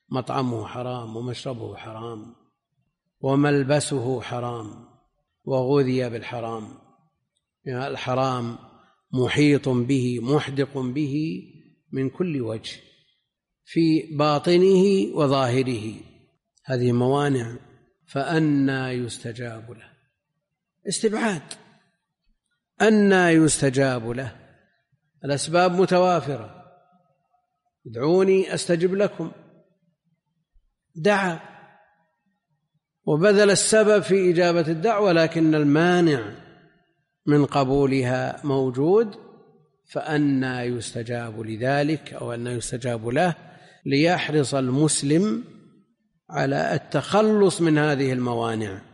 مطعمه حرام ومشربه حرام وملبسه حرام وغذي بالحرام، يعني الحرام محيط به محدق به من كل وجه في باطنه وظاهره. هذه موانع، فأنى يستجاب له؟ استبعاد، أنى يستجاب له؟ الأسباب متوافرة، ادعوني أستجب لكم، دعا وبذل السبب في إجابة الدعوة، لكن المانع من قبولها موجود، فأنى يستجاب لذلك أو أنى يستجاب له؟ ليحرص المسلم على التخلص من هذه الموانع.